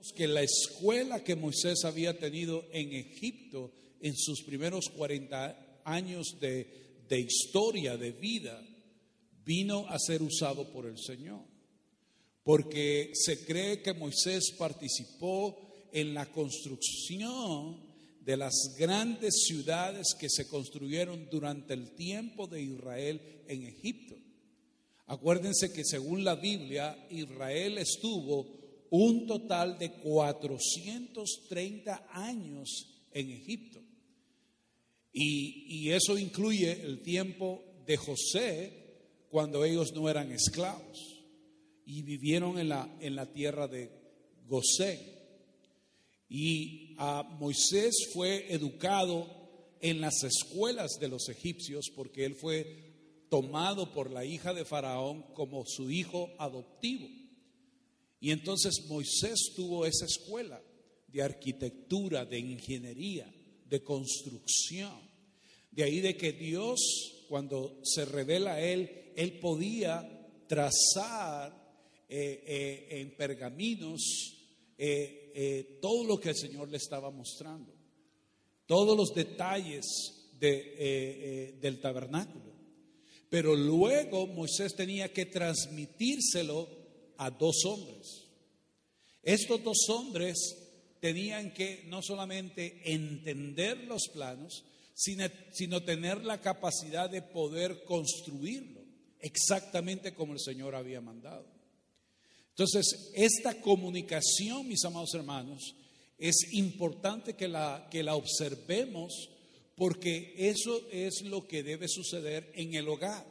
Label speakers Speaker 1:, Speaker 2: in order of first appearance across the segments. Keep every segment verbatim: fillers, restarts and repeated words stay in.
Speaker 1: que la escuela que Moisés había tenido en Egipto en sus primeros cuarenta años de, de historia, de vida, vino a ser usado por el Señor. Porque se cree que Moisés participó en la construcción de las grandes ciudades que se construyeron durante el tiempo de Israel en Egipto. Acuérdense que según la Biblia, Israel estuvo un total de cuatrocientos treinta años en Egipto. Y, y eso incluye el tiempo de José, cuando ellos no eran esclavos y vivieron en la, en la tierra de Gosén. Y a Moisés fue educado en las escuelas de los egipcios porque él fue tomado por la hija de Faraón como su hijo adoptivo. Y entonces Moisés tuvo esa escuela de arquitectura, de ingeniería, de construcción. De ahí de que Dios, cuando se revela a él, él podía trazar eh, eh, en pergaminos eh, eh, todo lo que el Señor le estaba mostrando, todos los detalles de, eh, eh, del tabernáculo. Pero luego Moisés tenía que transmitírselo a dos hombres. Estos dos hombres tenían que no solamente entender los planos, sino, sino tener la capacidad de poder construirlo exactamente como el Señor había mandado. Entonces, esta comunicación, mis amados hermanos, es importante que la, que la observemos, porque eso es lo que debe suceder en el hogar,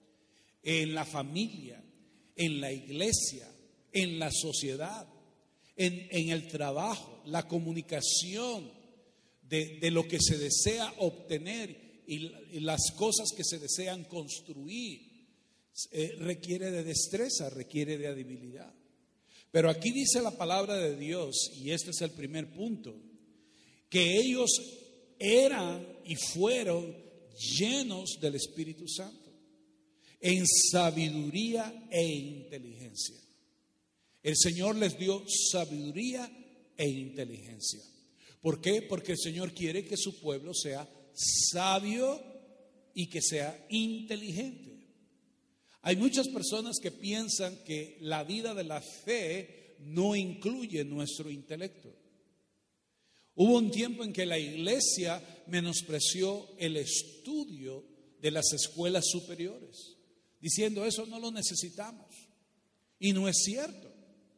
Speaker 1: en la familia, en la iglesia, en la sociedad, en, en el trabajo, la comunicación de, de lo que se desea obtener y, y las cosas que se desean construir. Eh, requiere de destreza, requiere de habilidad. Pero aquí dice la palabra de Dios, y este es el primer punto, que ellos eran y fueron llenos del Espíritu Santo en sabiduría e inteligencia. El Señor les dio sabiduría e inteligencia. ¿Por qué? Porque el Señor quiere que su pueblo sea sabio y que sea inteligente. Hay muchas personas que piensan que la vida de la fe no incluye nuestro intelecto. Hubo un tiempo en que la iglesia menospreció el estudio de las escuelas superiores, diciendo eso no lo necesitamos. Y no es cierto.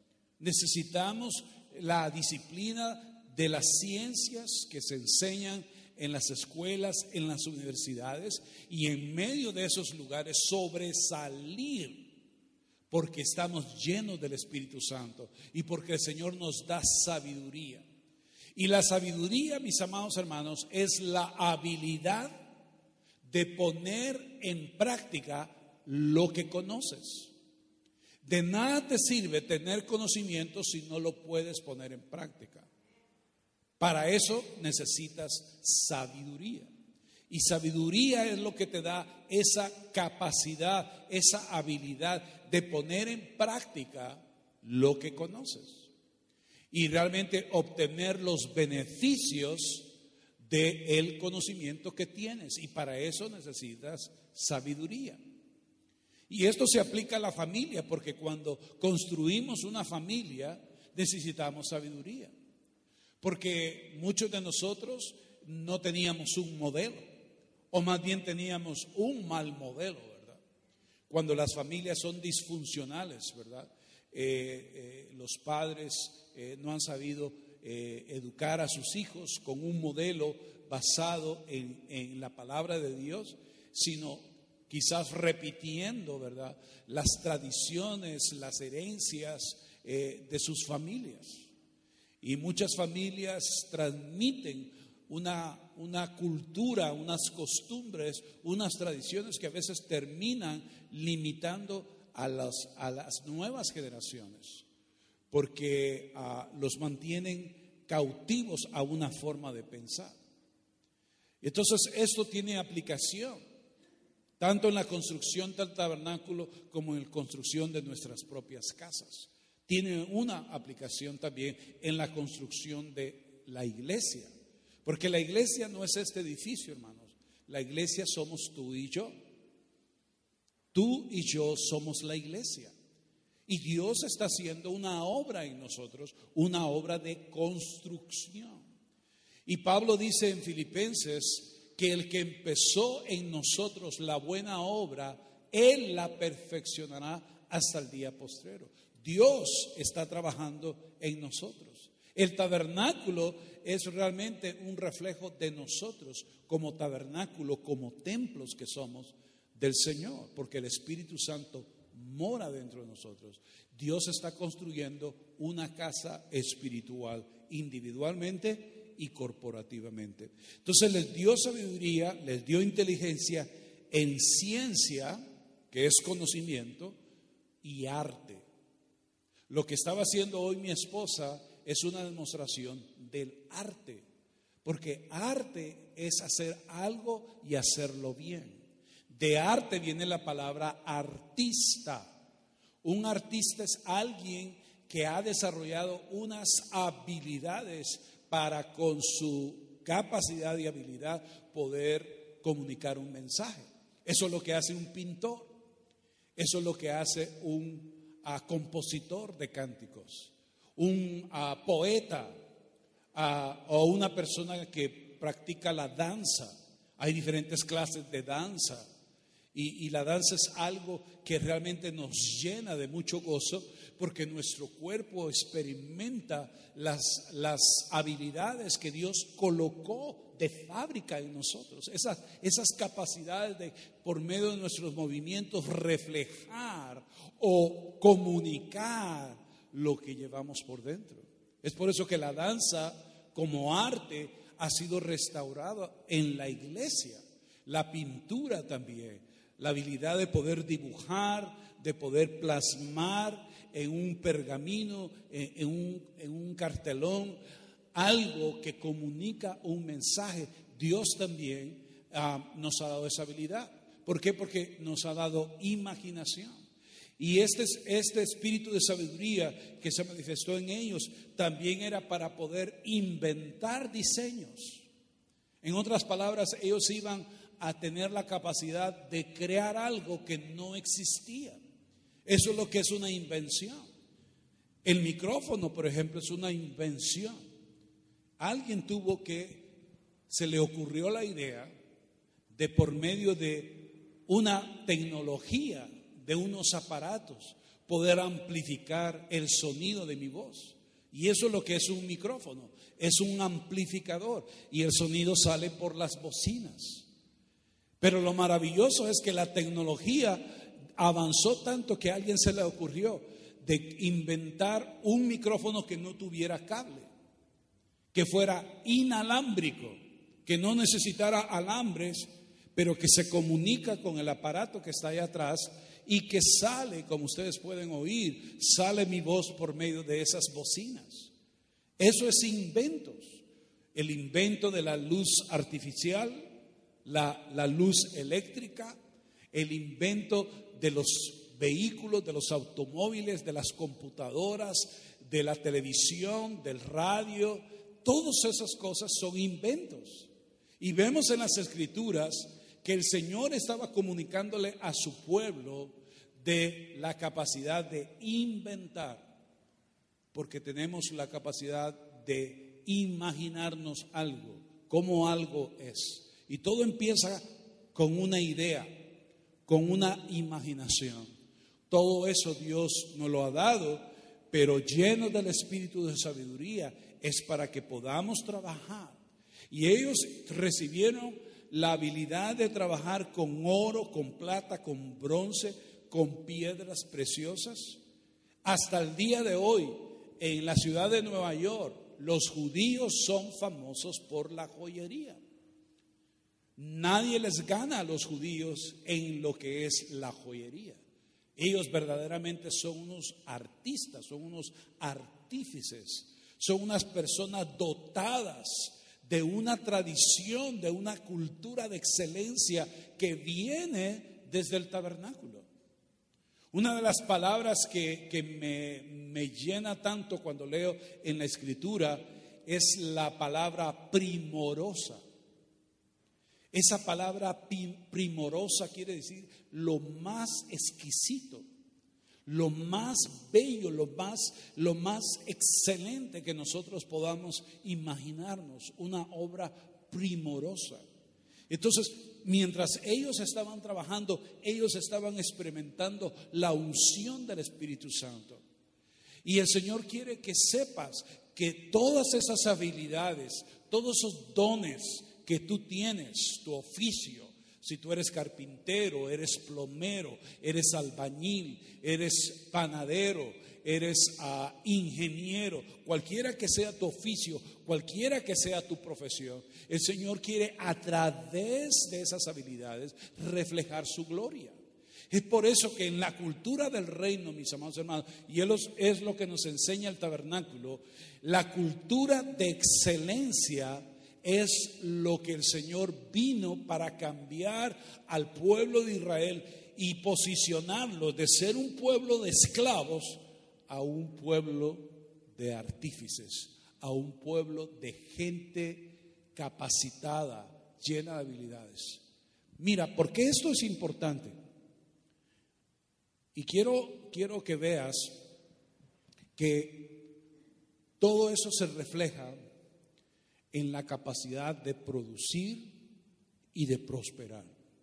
Speaker 1: Necesitamos la disciplina de las ciencias que se enseñan en las escuelas, en las universidades, y en medio de esos lugares sobresalir, porque estamos llenos del Espíritu Santo y porque el Señor nos da sabiduría. Y la sabiduría, mis amados hermanos, es la habilidad de poner en práctica lo que conoces. De nada te sirve tener conocimiento si no lo puedes poner en práctica. Para eso necesitas sabiduría. Y sabiduría es lo que te da esa capacidad, esa habilidad de poner en práctica lo que conoces. Y realmente obtener los beneficios del conocimiento que tienes. Y para eso necesitas sabiduría. Y esto se aplica a la familia, porque cuando construimos una familia necesitamos sabiduría. Porque muchos de nosotros no teníamos un modelo, o más bien teníamos un mal modelo, ¿verdad? Cuando las familias son disfuncionales, ¿verdad? Eh, eh, los padres eh, no han sabido eh, educar a sus hijos con un modelo basado en, en la palabra de Dios, sino quizás repitiendo, ¿verdad?, las tradiciones, las herencias eh, de sus familias. Y muchas familias transmiten una, una cultura, unas costumbres, unas tradiciones que a veces terminan limitando a las, a las nuevas generaciones, porque uh, los mantienen cautivos a una forma de pensar. Entonces esto tiene aplicación tanto en la construcción del tabernáculo como en la construcción de nuestras propias casas. tiene una aplicación también en la construcción de la iglesia. Porque la iglesia no es este edificio, hermanos. La iglesia somos tú y yo. Tú y yo somos la iglesia. Y Dios está haciendo una obra en nosotros, una obra de construcción. Y Pablo dice en Filipenses que el que empezó en nosotros la buena obra, Él la perfeccionará hasta el día postrero. Dios está trabajando en nosotros. El tabernáculo es realmente un reflejo de nosotros como tabernáculo, como templos que somos del Señor, porque el Espíritu Santo mora dentro de nosotros. Dios está construyendo una casa espiritual, individualmente y corporativamente. Entonces les dio sabiduría, les dio inteligencia en ciencia, que es conocimiento, y arte. Lo que estaba haciendo hoy mi esposa es una demostración del arte, porque arte es hacer algo y hacerlo bien. De arte viene la palabra artista. Un artista es alguien que ha desarrollado unas habilidades para, con su capacidad y habilidad, poder comunicar un mensaje. Eso es lo que hace un pintor. Eso es lo que hace un uh, compositor de cánticos, un uh, poeta uh, o una persona que practica la danza. Hay diferentes clases de danza y, y la danza es algo que realmente nos llena de mucho gozo porque nuestro cuerpo experimenta las, las habilidades que Dios colocó de fábrica en nosotros, esas, esas capacidades de, por medio de nuestros movimientos, reflejar o comunicar lo que llevamos por dentro. Es por eso que la danza como arte ha sido restaurada en la iglesia, la pintura también, la habilidad de poder dibujar, de poder plasmar en un pergamino, en, en, un, en un cartelón, algo que comunica un mensaje. Dios también uh, nos ha dado esa habilidad. ¿Por qué? Porque nos ha dado imaginación. Y este, este espíritu de sabiduría que se manifestó en ellos también era para poder inventar diseños. En otras palabras, ellos iban a tener la capacidad de crear algo que no existía. Eso es lo que es una invención. El micrófono, por ejemplo, es una invención. Alguien tuvo que, se le ocurrió la idea de por medio de una tecnología, de unos aparatos, poder amplificar el sonido de mi voz. Y eso es lo que es un micrófono, es un amplificador y el sonido sale por las bocinas. Pero lo maravilloso es que la tecnología avanzó tanto que a alguien se le ocurrió de inventar un micrófono que no tuviera cable, que fuera inalámbrico, que no necesitara alambres, pero que se comunica con el aparato que está ahí atrás y que sale, como ustedes pueden oír, sale mi voz por medio de esas bocinas. Eso es inventos. El invento de la luz artificial, la, la luz eléctrica, el invento de los vehículos, de los automóviles, de las computadoras, de la televisión, del radio. Todas esas cosas son inventos. Y vemos en las Escrituras que el Señor estaba comunicándole a su pueblo de la capacidad de inventar, porque tenemos la capacidad de imaginarnos algo, como algo es. Y todo empieza con una idea, con una imaginación. Todo eso Dios nos lo ha dado, pero lleno del espíritu de sabiduría, es para que podamos trabajar. Y ellos recibieron la habilidad de trabajar con oro, con plata, con bronce, con piedras preciosas. Hasta el día de hoy, en la ciudad de Nueva York, los judíos son famosos por la joyería. Nadie les gana a los judíos en lo que es la joyería. Ellos verdaderamente son unos artistas, son unos artífices, son unas personas dotadas de una tradición, de una cultura de excelencia que viene desde el tabernáculo. Una de las palabras que, que me, me llena tanto cuando leo en la Escritura es la palabra primorosa. Esa palabra primorosa quiere decir lo más exquisito, lo más bello, lo más, lo más excelente que nosotros podamos imaginarnos, una obra primorosa. Entonces, mientras ellos estaban trabajando, ellos estaban experimentando la unción del Espíritu Santo. Y el Señor quiere que sepas que todas esas habilidades, todos esos dones que tú tienes, tu oficio, si tú eres carpintero, eres plomero, eres albañil, eres panadero, eres uh, ingeniero, cualquiera que sea tu oficio, cualquiera que sea tu profesión, el Señor quiere a través de esas habilidades reflejar su gloria. Es por eso que en la cultura del reino, mis amados hermanos, y es lo que nos enseña el tabernáculo, la cultura de excelencia es lo que el Señor vino para cambiar al pueblo de Israel y posicionarlo de ser un pueblo de esclavos a un pueblo de artífices, a un pueblo de gente capacitada, llena de habilidades. Mira, ¿por qué esto es importante? Y quiero, quiero que veas que todo eso se refleja en la capacidad de producir y de prosperar.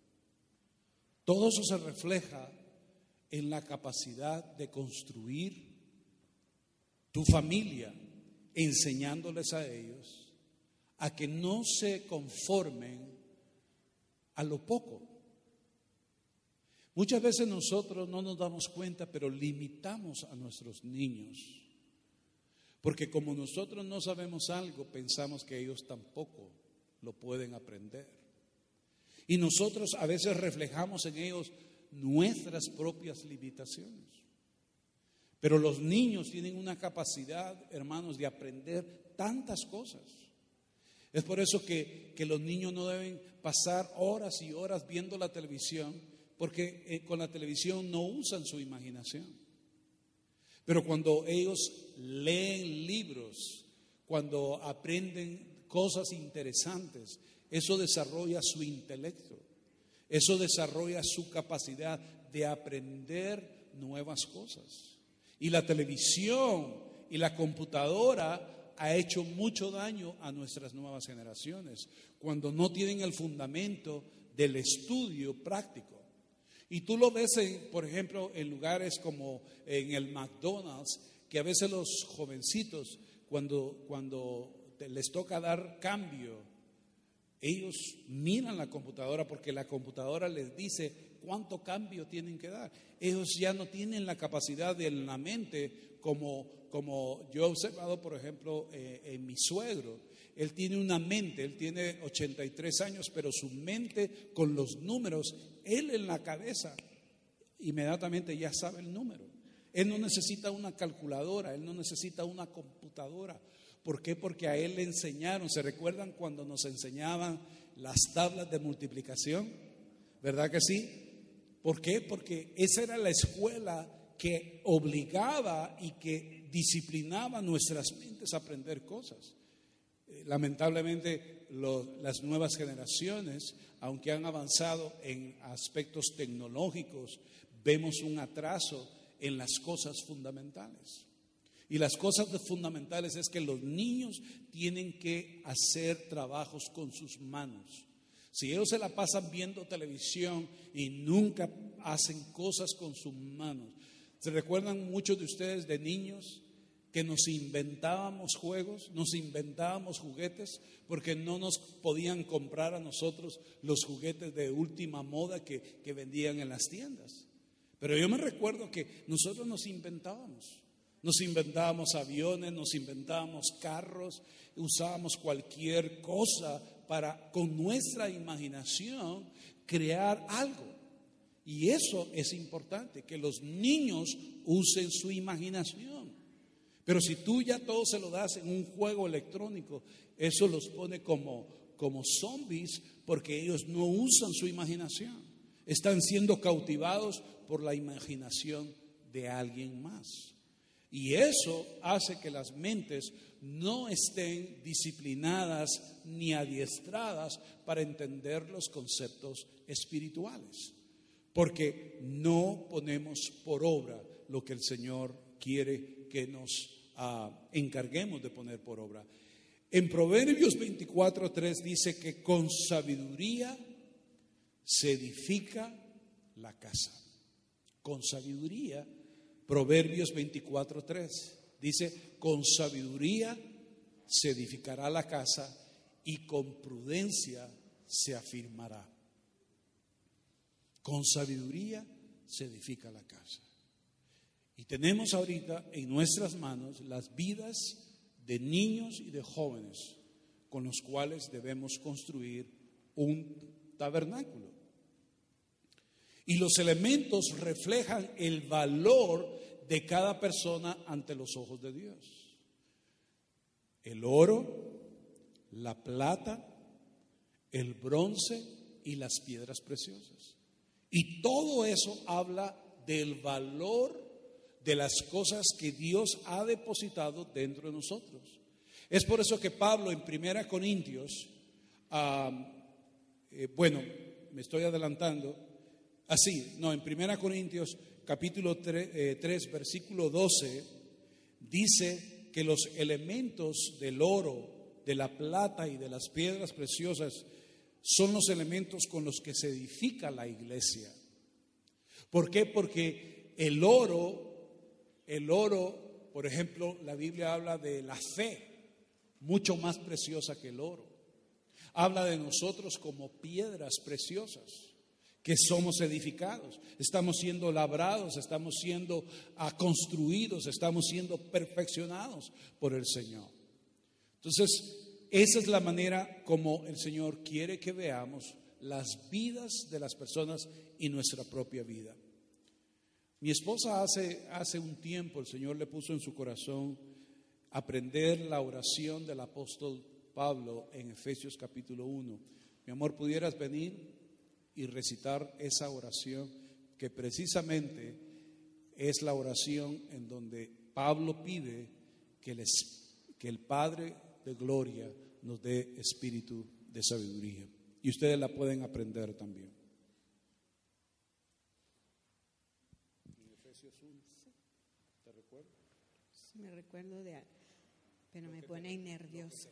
Speaker 1: Todo eso se refleja en la capacidad de construir tu familia, enseñándoles a ellos a que no se conformen a lo poco. Muchas veces nosotros no nos damos cuenta, pero limitamos a nuestros niños. Porque como nosotros no sabemos algo, pensamos que ellos tampoco lo pueden aprender. Y nosotros a veces reflejamos en ellos nuestras propias limitaciones. Pero los niños tienen una capacidad, hermanos, de aprender tantas cosas. Es por eso que, que los niños no deben pasar horas y horas viendo la televisión, porque eh, con la televisión no usan su imaginación. Pero cuando ellos leen libros, cuando aprenden cosas interesantes, eso desarrolla su intelecto, eso desarrolla su capacidad de aprender nuevas cosas. Y la televisión y la computadora ha hecho mucho daño a nuestras nuevas generaciones, cuando no tienen el fundamento del estudio práctico. Y tú lo ves, en, por ejemplo, en lugares como en el McDonald's, que a veces los jovencitos, cuando, cuando les toca dar cambio, ellos miran la computadora porque la computadora les dice cuánto cambio tienen que dar. Ellos ya no tienen la capacidad de la mente como, como yo he observado, por ejemplo, eh, en mi suegro. Él tiene una mente, él tiene ochenta y tres años, pero su mente con los números, él en la cabeza, inmediatamente ya sabe el número. Él no necesita una calculadora, él no necesita una computadora. ¿Por qué? Porque a él le enseñaron. ¿Se recuerdan cuando nos enseñaban las tablas de multiplicación? ¿Verdad que sí? ¿Por qué? Porque esa era la escuela que obligaba y que disciplinaba nuestras mentes a aprender cosas. Lamentablemente lo, las nuevas generaciones, aunque han avanzado en aspectos tecnológicos, vemos un atraso en las cosas fundamentales. Y las cosas fundamentales es que los niños tienen que hacer trabajos con sus manos. Si ellos se la pasan viendo televisión y nunca hacen cosas con sus manos. ¿Se recuerdan muchos de ustedes de niños que nos inventábamos juegos, nos inventábamos juguetes, porque no nos podían comprar a nosotros los juguetes de última moda que, que vendían en las tiendas? Pero yo me recuerdo que nosotros nos inventábamos, nos inventábamos aviones, nos inventábamos carros, usábamos cualquier cosa para, con nuestra imaginación, crear algo. Y eso es importante, que los niños usen su imaginación. Pero si tú ya todo se lo das en un juego electrónico, eso los pone como, como zombies, porque ellos no usan su imaginación. están siendo cautivados por la imaginación de alguien más. Y eso hace que las mentes no estén disciplinadas ni adiestradas para entender los conceptos espirituales, porque no ponemos por obra lo que el Señor quiere que nos uh, encarguemos de poner por obra. En Proverbios veinticuatro tres dice que con sabiduría se edifica la casa. Con sabiduría, Proverbios veinticuatro tres dice, con sabiduría se edificará la casa y con prudencia se afirmará. Con sabiduría se edifica la casa. Y tenemos ahorita en nuestras manos las vidas de niños y de jóvenes con los cuales debemos construir un tabernáculo. Y los elementos reflejan el valor de cada persona ante los ojos de Dios. El oro, la plata, el bronce y las piedras preciosas. Y todo eso habla del valor de las cosas que Dios ha depositado dentro de nosotros. Es por eso que Pablo en Primera Corintios, uh, eh, bueno, me estoy adelantando, así, no, en Primera Corintios capítulo tres, versículo doce, dice que los elementos del oro, de la plata y de las piedras preciosas son los elementos con los que se edifica la iglesia. ¿Por qué? Porque el oro, el oro, por ejemplo, la Biblia habla de la fe, mucho más preciosa que el oro. Habla de nosotros como piedras preciosas, que somos edificados, estamos siendo labrados, estamos siendo uh, construidos, estamos siendo perfeccionados por el Señor. Entonces, esa es la manera como el Señor quiere que veamos las vidas de las personas y nuestra propia vida. Mi esposa hace, hace un tiempo, el Señor le puso en su corazón aprender la oración del apóstol Pablo en Efesios capítulo uno. Mi amor, ¿pudieras venir y recitar esa oración que precisamente es la oración en donde Pablo pide que el, que el Padre de gloria nos dé espíritu de sabiduría? Y ustedes la pueden aprender también. En Efesios uno, ¿te recuerdas?
Speaker 2: Sí, me recuerdo de algo, pero me pone nerviosa.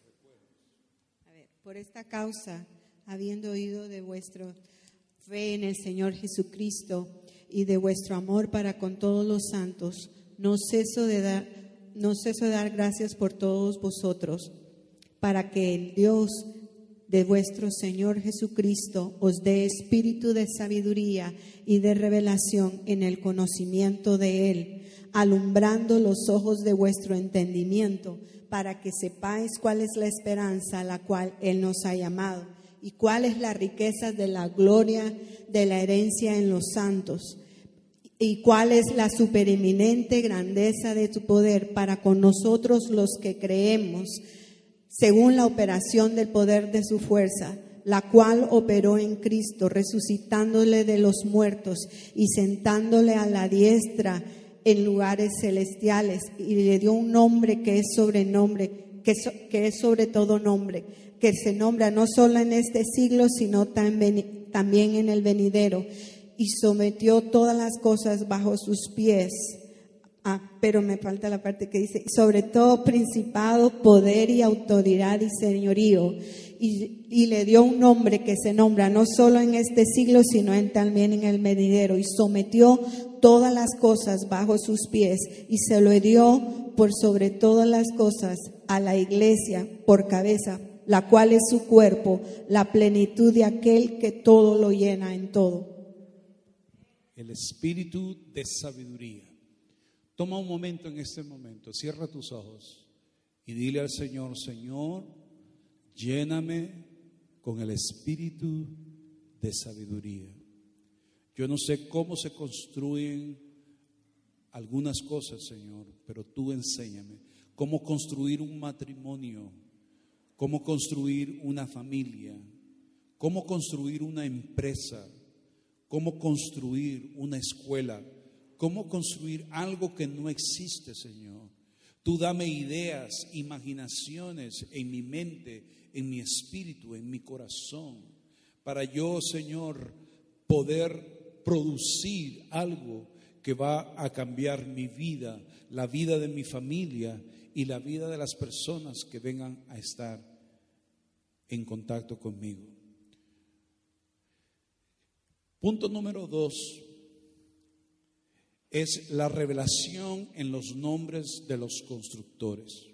Speaker 2: A ver, por esta causa, habiendo oído de vuestro fe en el Señor Jesucristo y de vuestro amor para con todos los santos, no ceso de dar, no ceso de dar gracias por todos vosotros, para que el Dios de vuestro Señor Jesucristo os dé espíritu de sabiduría y de revelación en el conocimiento de Él, alumbrando los ojos de vuestro entendimiento, para que sepáis cuál es la esperanza a la cual Él nos ha llamado, y cuál es la riqueza de la gloria de la herencia en los santos, y cuál es la supereminente grandeza de tu poder para con nosotros los que creemos, según la operación del poder de su fuerza, la cual operó en Cristo, resucitándole de los muertos y sentándole a la diestra en lugares celestiales, y le dio un nombre que es sobrenombre, que, so, que es sobre todo nombre, que se nombra no solo en este siglo, sino también, también en el venidero, y sometió todas las cosas bajo sus pies. Ah, pero me falta la parte que dice, sobre todo principado, poder y autoridad y señorío, y, y le dio un nombre que se nombra no solo en este siglo, sino en, también en el venidero, y sometió todas las cosas bajo sus pies, y se lo dio por sobre todas las cosas a la iglesia por cabeza, la cual es su cuerpo, la plenitud de aquel que todo lo llena en todo.
Speaker 1: El espíritu de sabiduría. Toma un momento en este momento, cierra tus ojos y dile al Señor: Señor, lléname con el espíritu de sabiduría. Yo no sé cómo se construyen algunas cosas, Señor, pero tú enséñame cómo construir un matrimonio, cómo construir una familia, cómo construir una empresa, cómo construir una escuela, cómo construir algo que no existe, Señor. Tú dame ideas, imaginaciones en mi mente, en mi espíritu, en mi corazón, para yo, Señor, poder producir algo que va a cambiar mi vida, la vida de mi familia y la vida de las personas que vengan a estar en contacto conmigo. Punto número dos es la revelación en los nombres de los constructores.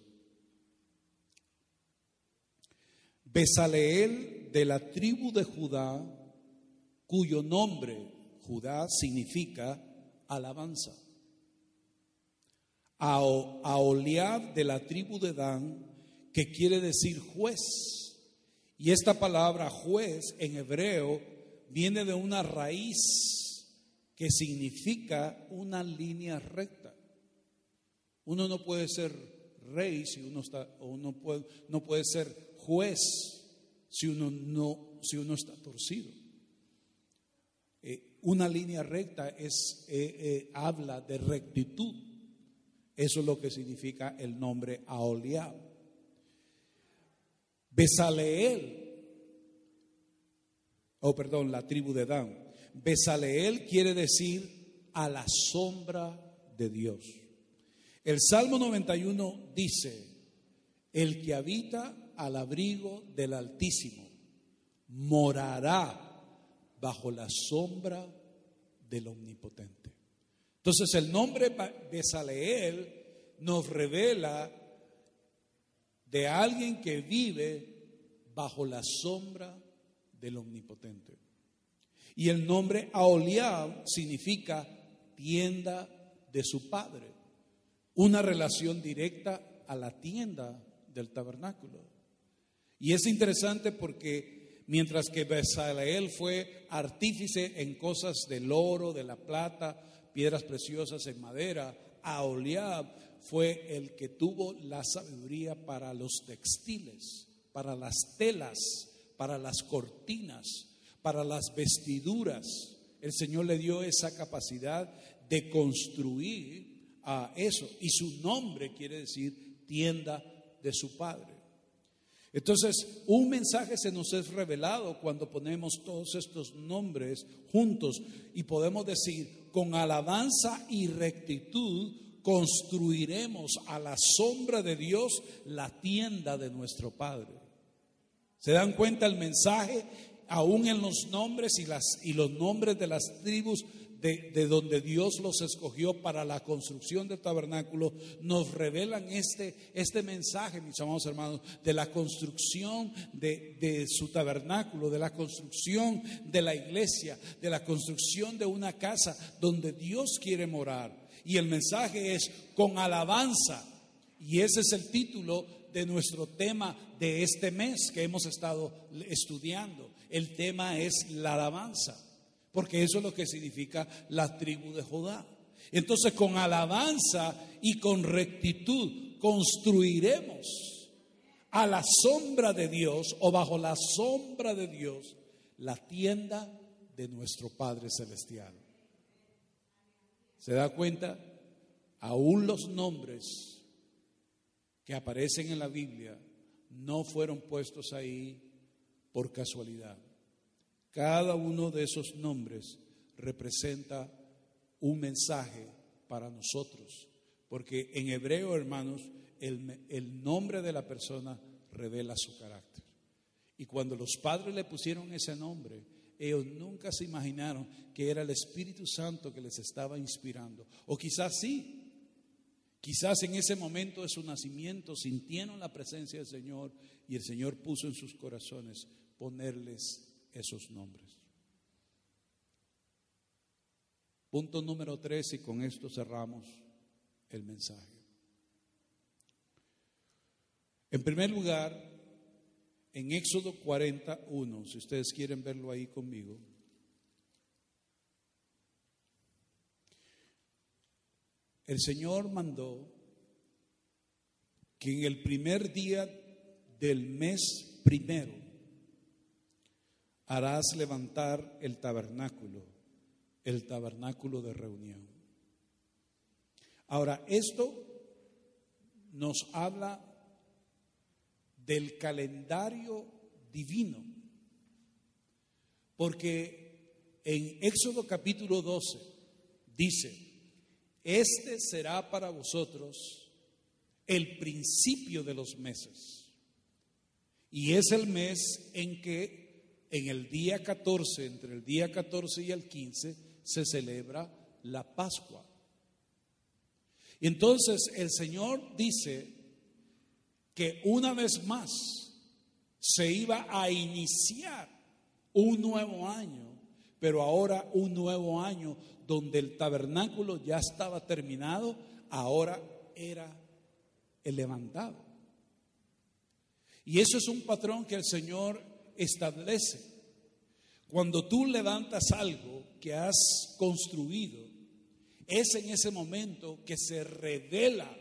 Speaker 1: Bezaleel, de la tribu de Judá, cuyo nombre Judá significa alabanza. Aholiab, de la tribu de Dan, que quiere decir juez. Y esta palabra juez en hebreo viene de una raíz que significa una línea recta. Uno no puede ser rey si uno está, o uno puede, no puede ser juez si uno no, si uno está torcido. Eh, una línea recta es, eh, eh, habla de rectitud. Eso es lo que significa el nombre Aholiab. Bezaleel, oh perdón, la tribu de Dan. Bezaleel quiere decir a la sombra de Dios. El Salmo noventa y uno dice: el que habita al abrigo del Altísimo morará bajo la sombra del Omnipotente. Entonces el nombre Bezaleel nos revela de alguien que vive bajo la sombra del Omnipotente. Y el nombre Aholiab significa tienda de su padre, una relación directa a la tienda del tabernáculo. Y es interesante porque mientras que Bezaleel fue artífice en cosas del oro, de la plata, piedras preciosas en madera, Aholiab fue el que tuvo la sabiduría para los textiles, para las telas, para las cortinas, para las vestiduras. El Señor le dio esa capacidad de construir uh, eso, y su nombre quiere decir tienda de su padre. Entonces, un mensaje se nos es revelado cuando ponemos todos estos nombres juntos y podemos decir: con alabanza y rectitud construiremos a la sombra de Dios la tienda de nuestro Padre. ¿Se dan cuenta el mensaje? Aún en los nombres y, las, y los nombres de las tribus de, de donde Dios los escogió para la construcción del tabernáculo, nos revelan este, este mensaje, mis amados hermanos, de la construcción de, de su tabernáculo, de la construcción de la iglesia, de la construcción de una casa donde Dios quiere morar. Y el mensaje es con alabanza, y ese es el título de nuestro tema de este mes que hemos estado estudiando. El tema es la alabanza, porque eso es lo que significa la tribu de Judá. Entonces, con alabanza y con rectitud construiremos a la sombra de Dios, o bajo la sombra de Dios, la tienda de nuestro Padre Celestial. ¿Se da cuenta? Aún los nombres que aparecen en la Biblia no fueron puestos ahí por casualidad. Cada uno de esos nombres representa un mensaje para nosotros, porque en hebreo, hermanos, el, el nombre de la persona revela su carácter. Y cuando los padres le pusieron ese nombre, ellos nunca se imaginaron que era el Espíritu Santo que les estaba inspirando. O quizás sí, quizás en ese momento de su nacimiento sintieron la presencia del Señor y el Señor puso en sus corazones ponerles esos nombres. Punto número tres, y con esto cerramos el mensaje. En primer lugar, en Éxodo cuarenta y uno, si ustedes quieren verlo ahí conmigo, el Señor mandó que en el primer día del mes primero harás levantar el tabernáculo el tabernáculo de reunión. Ahora, esto nos habla del calendario divino, porque en Éxodo capítulo doce dice: este será para vosotros el principio de los meses, y es el mes en que en el día catorce, entre el día catorce y el quince, se celebra la Pascua. Y entonces el Señor dice que una vez más se iba a iniciar un nuevo año, pero ahora un nuevo año donde el tabernáculo ya estaba terminado, ahora era el levantado. Y eso es un patrón que el Señor establece. Cuando tú levantas algo que has construido, es en ese momento que se revela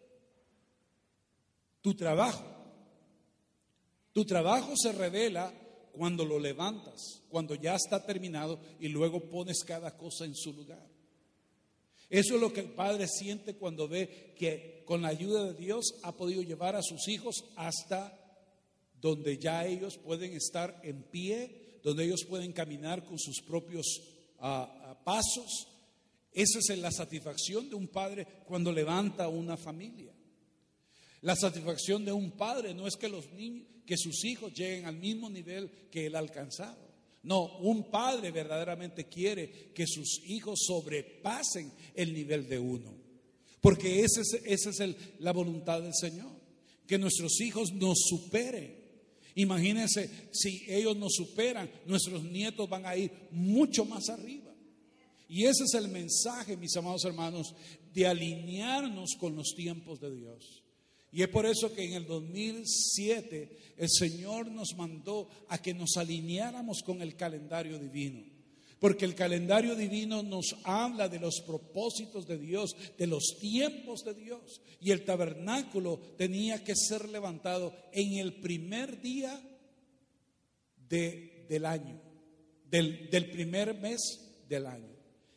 Speaker 1: tu trabajo. Tu trabajo se revela cuando lo levantas, cuando ya está terminado y luego pones cada cosa en su lugar. Eso es lo que el padre siente cuando ve que con la ayuda de Dios ha podido llevar a sus hijos hasta donde ya ellos pueden estar en pie, donde ellos pueden caminar con sus propios uh, uh, pasos. Esa es la satisfacción de un padre cuando levanta una familia. La satisfacción de un padre no es que los niños, que sus hijos lleguen al mismo nivel que él ha alcanzado. No, un padre verdaderamente quiere que sus hijos sobrepasen el nivel de uno, porque esa es, esa es el, la voluntad del Señor, que nuestros hijos nos superen. Imagínense, si ellos nos superan, nuestros nietos van a ir mucho más arriba. Y ese es el mensaje, mis amados hermanos, de alinearnos con los tiempos de Dios. Y es por eso que en el dos mil siete el Señor nos mandó a que nos alineáramos con el calendario divino. Porque el calendario divino nos habla de los propósitos de Dios, de los tiempos de Dios. Y el tabernáculo tenía que ser levantado en el primer día de, del año, del, del primer mes del año,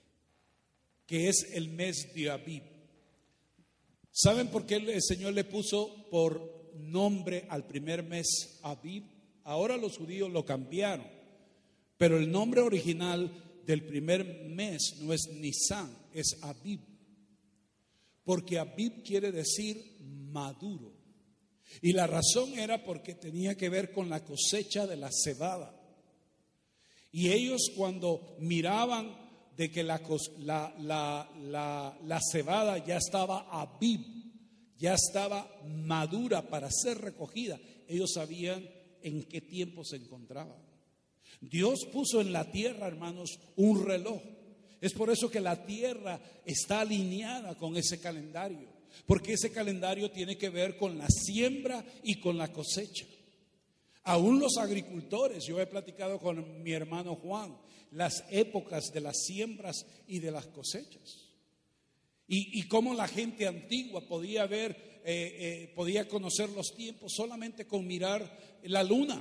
Speaker 1: que es el mes de Abib. ¿Saben por qué el Señor le puso por nombre al primer mes Abib? Ahora los judíos lo cambiaron, pero el nombre original del primer mes no es Nisan, es Abib. Porque Abib quiere decir maduro. Y la razón era porque tenía que ver con la cosecha de la cebada. Y ellos cuando miraban de que la, la, la, la, la cebada ya estaba Abib, ya estaba madura para ser recogida, ellos sabían en qué tiempo se encontraban. Dios puso en la tierra, hermanos, un reloj. Es por eso que la tierra está alineada con ese calendario, porque ese calendario tiene que ver con la siembra y con la cosecha. Aún los agricultores, yo he platicado con mi hermano Juan, las épocas de las siembras y de las cosechas. Y, y cómo la gente antigua podía ver, eh, eh, podía conocer los tiempos solamente con mirar la luna.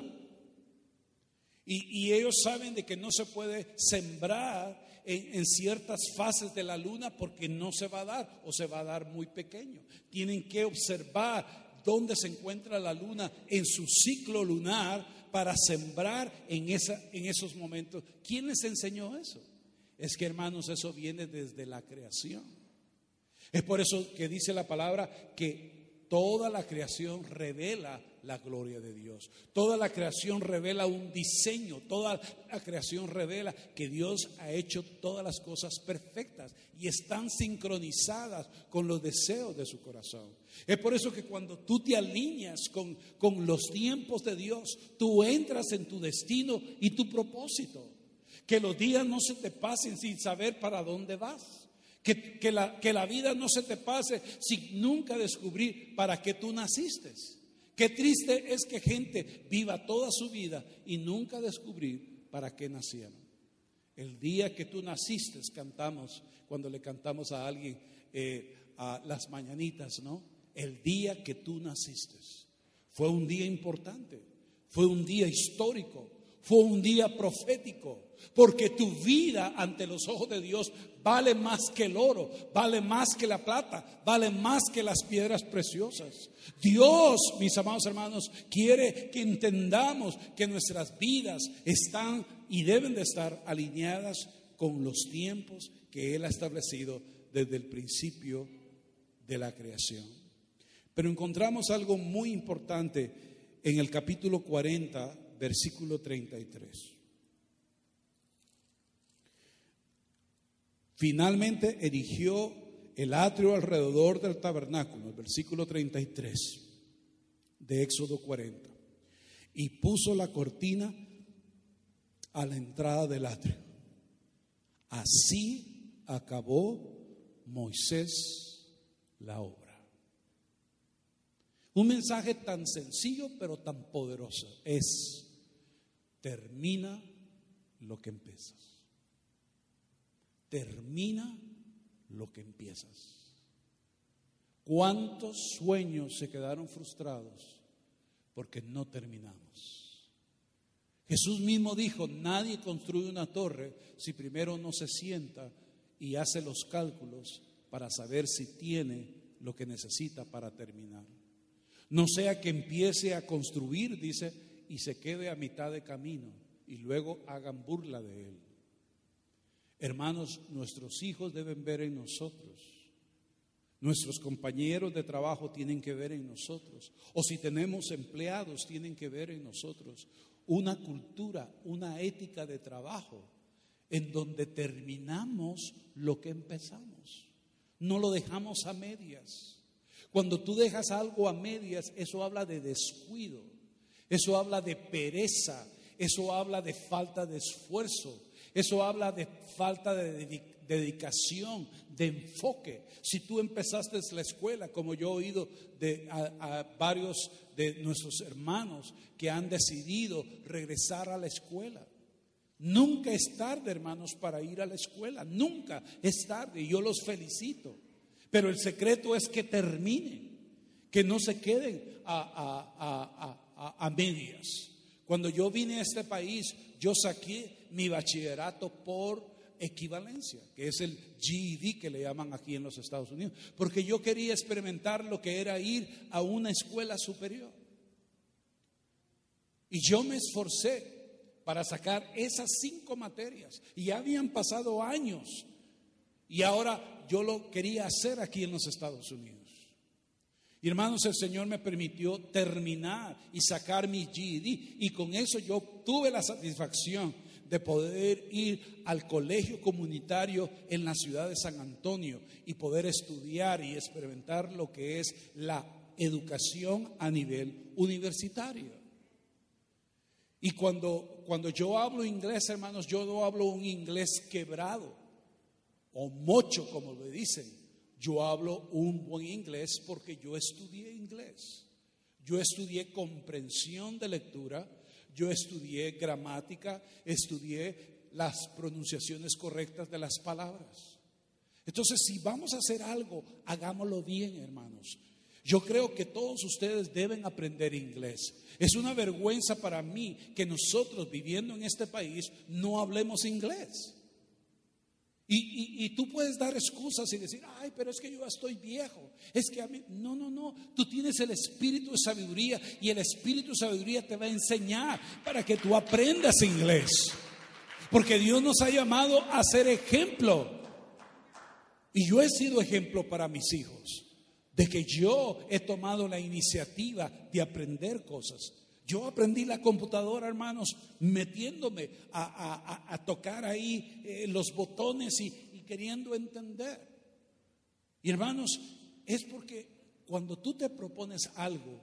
Speaker 1: Y, y ellos saben de que no se puede sembrar en, en ciertas fases de la luna porque no se va a dar o se va a dar muy pequeño. Tienen que observar dónde se encuentra la luna en su ciclo lunar para sembrar en, esa, en esos momentos. ¿Quién les enseñó eso? Es que, hermanos, eso viene desde la creación. Es por eso que dice la palabra que toda la creación revela la gloria de Dios. Toda la creación revela un diseño. Toda la creación revela que Dios ha hecho todas las cosas perfectas y están sincronizadas con los deseos de su corazón. Es por eso que cuando tú te alineas con, con los tiempos de Dios, tú entras en tu destino y tu propósito. Que los días no se te pasen sin saber para dónde vas. Que, que, la, que la vida no se te pase sin nunca descubrir para qué tú naciste. Qué triste es que gente viva toda su vida y nunca descubrir para qué nacieron. El día que tú naciste, cantamos, cuando le cantamos a alguien eh, a las mañanitas, ¿no? El día que tú naciste fue un día importante, fue un día histórico, Fue un día profético, porque tu vida ante los ojos de Dios vale más que el oro, vale más que la plata, vale más que las piedras preciosas. Dios, mis amados hermanos, quiere que entendamos que nuestras vidas están y deben de estar alineadas con los tiempos que Él ha establecido desde el principio de la creación. Pero encontramos algo muy importante en el capítulo cuarenta, versículo treinta y tres. Finalmente erigió el atrio alrededor del tabernáculo, el versículo treinta y tres de Éxodo cuarenta, y puso la cortina a la entrada del atrio. Así acabó Moisés la obra. Un mensaje tan sencillo pero tan poderoso es: termina lo que empiezas. Termina lo que empiezas. ¿Cuántos sueños se quedaron frustrados porque no terminamos? Jesús mismo dijo: nadie construye una torre si primero no se sienta y hace los cálculos para saber si tiene lo que necesita para terminar. No sea que empiece a construir, dice, y se quede a mitad de camino y luego hagan burla de él. Hermanos, nuestros hijos deben ver en nosotros, nuestros compañeros de trabajo tienen que ver en nosotros, o si tenemos empleados tienen que ver en nosotros una cultura, una ética de trabajo en donde terminamos lo que empezamos, no lo dejamos a medias. Cuando tú dejas algo a medias, eso habla de descuido, eso habla de pereza, eso habla de falta de esfuerzo, eso habla de falta de dedicación, de enfoque. Si tú empezaste la escuela, como yo he oído de a, a varios de nuestros hermanos que han decidido regresar a la escuela. Nunca es tarde, hermanos, para ir a la escuela, nunca es tarde, y yo los felicito. Pero el secreto es que terminen, que no se queden a, a, a, a, a medias. Cuando yo vine a este país, yo saqué mi bachillerato por equivalencia, que es el G E D que le llaman aquí en los Estados Unidos, porque yo quería experimentar lo que era ir a una escuela superior. Y yo me esforcé para sacar esas cinco materias, y ya habían pasado años, y ahora yo lo quería hacer aquí en los Estados Unidos. Y hermanos, el Señor me permitió terminar y sacar mi G E D, y con eso yo tuve la satisfacción de poder ir al colegio comunitario en la ciudad de San Antonio y poder estudiar y experimentar lo que es la educación a nivel universitario. Y cuando, cuando yo hablo inglés, hermanos, yo no hablo un inglés quebrado o mocho, como le dicen. Yo hablo un buen inglés porque yo estudié inglés. Yo estudié comprensión de lectura, yo estudié gramática, estudié las pronunciaciones correctas de las palabras. Entonces, si vamos a hacer algo, hagámoslo bien, hermanos. Yo creo que todos ustedes deben aprender inglés. Es una vergüenza para mí que nosotros, viviendo en este país, no hablemos inglés. Y, y, y tú puedes dar excusas y decir: ay, pero es que yo ya estoy viejo, es que a mí, no, no, no, tú tienes el espíritu de sabiduría, y el espíritu de sabiduría te va a enseñar para que tú aprendas inglés, porque Dios nos ha llamado a ser ejemplo, y yo he sido ejemplo para mis hijos, de que yo he tomado la iniciativa de aprender cosas. Yo aprendí la computadora, hermanos, metiéndome a, a, a tocar ahí eh, los botones y, y queriendo entender. Y hermanos, es porque cuando tú te propones algo,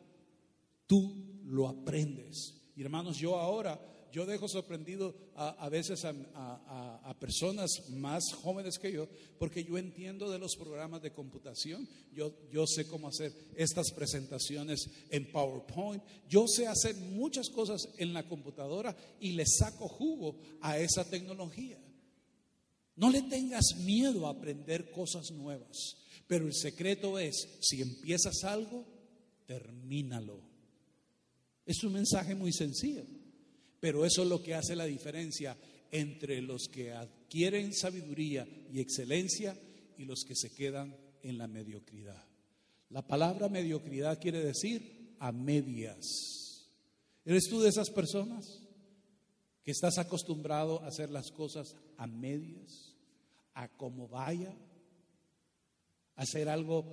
Speaker 1: tú lo aprendes. Y hermanos, yo ahora, yo dejo sorprendido a, a veces a, a, a personas más jóvenes que yo, porque yo entiendo de los programas de computación. Yo, yo sé cómo hacer estas presentaciones en PowerPoint. Yo sé hacer muchas cosas en la computadora y le saco jugo a esa tecnología. No le tengas miedo a aprender cosas nuevas, pero el secreto es: si empiezas algo, termínalo. Es un mensaje muy sencillo, Pero eso es lo que hace la diferencia entre los que adquieren sabiduría y excelencia y los que se quedan en la mediocridad. La palabra mediocridad quiere decir a medias. ¿Eres tú de esas personas que estás acostumbrado a hacer las cosas a medias, a como vaya, a hacer algo?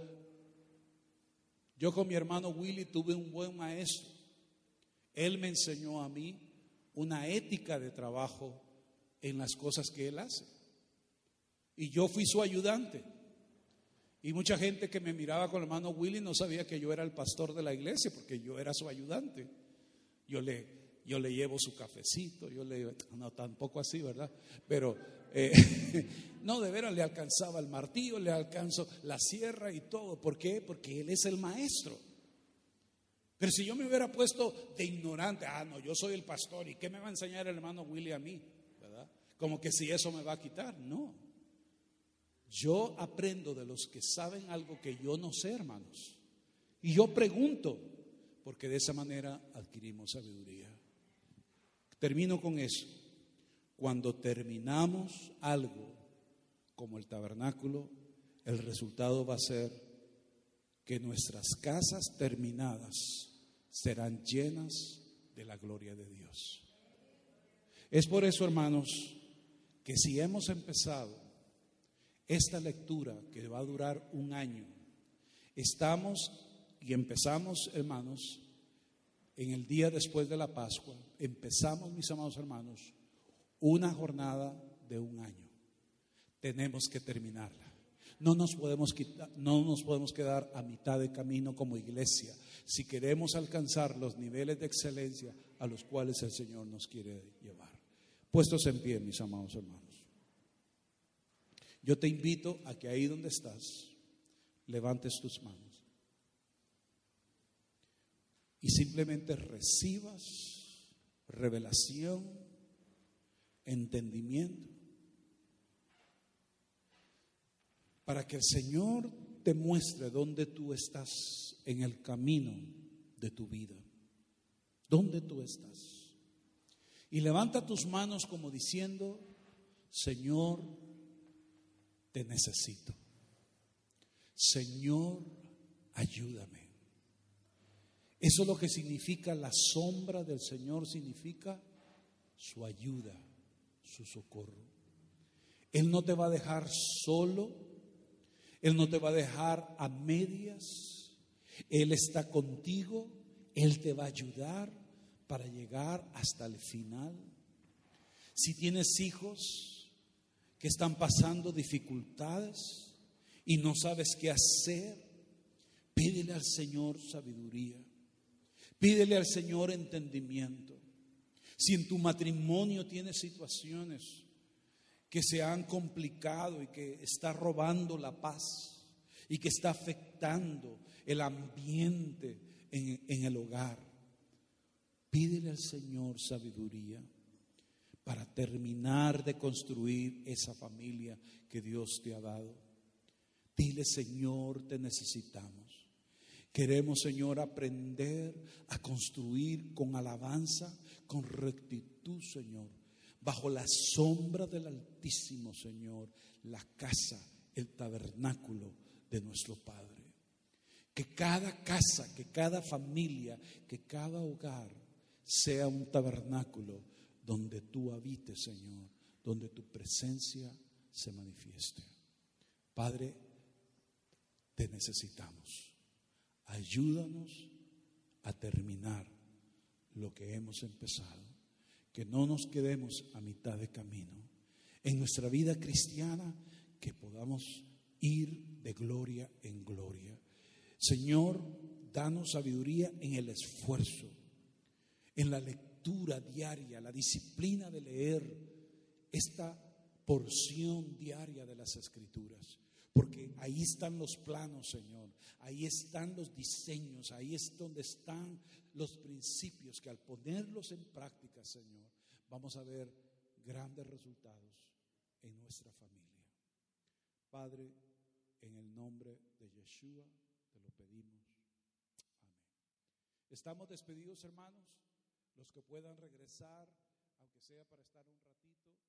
Speaker 1: Yo con mi hermano Willy tuve un buen maestro. Él me enseñó a mí una ética de trabajo en las cosas que él hace. Y yo fui su ayudante. Y mucha gente que me miraba con el hermano Willy no sabía que yo era el pastor de la iglesia, porque yo era su ayudante. Yo le, yo le llevo su cafecito, yo le, no, tampoco así, ¿verdad? Pero eh, no, de veras le alcanzaba el martillo, le alcanzo la sierra y todo. ¿Por qué? Porque él es el maestro. Pero si yo me hubiera puesto de ignorante, ah, no, yo soy el pastor, ¿y qué me va a enseñar el hermano Willy a mí? ¿Verdad? Como que si eso me va a quitar. No. Yo aprendo de los que saben algo que yo no sé, hermanos. Y yo pregunto, porque de esa manera adquirimos sabiduría. Termino con eso. Cuando terminamos algo como el tabernáculo, el resultado va a ser que nuestras casas terminadas serán llenas de la gloria de Dios. Es por eso, hermanos, que si hemos empezado esta lectura que va a durar un año, estamos y empezamos, hermanos, en el día después de la Pascua, empezamos, mis amados hermanos, una jornada de un año. Tenemos que terminarla. No nos podemos quitar, no nos podemos quedar a mitad de camino como iglesia si queremos alcanzar los niveles de excelencia a los cuales el Señor nos quiere llevar. Puestos en pie, mis amados hermanos. Yo te invito a que ahí donde estás, levantes tus manos y simplemente recibas revelación, entendimiento, para que el Señor te muestre dónde tú estás en el camino de tu vida, dónde tú estás. Y levanta tus manos como diciendo: Señor, te necesito. Señor, ayúdame. Eso es lo que significa la sombra del Señor, significa su ayuda, su socorro. Él no te va a dejar solo, Él no te va a dejar a medias. Él está contigo, Él te va a ayudar para llegar hasta el final. Si tienes hijos que están pasando dificultades y no sabes qué hacer, pídele al Señor sabiduría, pídele al Señor entendimiento. Si en tu matrimonio tienes situaciones que se han complicado y que está robando la paz y que está afectando el ambiente en, en el hogar, pídele al Señor sabiduría para terminar de construir esa familia que Dios te ha dado. Dile: Señor, te necesitamos. Queremos, Señor, aprender a construir con alabanza, con rectitud, Señor, bajo la sombra del Altísimo, Señor, la casa, el tabernáculo de nuestro Padre. Que cada casa, que cada familia, que cada hogar sea un tabernáculo donde tú habites, Señor, donde tu presencia se manifieste. Padre, te necesitamos. Ayúdanos a terminar lo que hemos empezado. Que no nos quedemos a mitad de camino. En nuestra vida cristiana, que podamos ir de gloria en gloria. Señor, danos sabiduría en el esfuerzo, en la lectura diaria, la disciplina de leer esta porción diaria de las Escrituras, porque ahí están los planos, Señor, ahí están los diseños, ahí es donde están los principios que al ponerlos en práctica, Señor, vamos a ver grandes resultados en nuestra familia. Padre, en el nombre de Yeshua te lo pedimos. Amén. Estamos despedidos, hermanos. Los que puedan regresar, aunque sea para estar un ratito,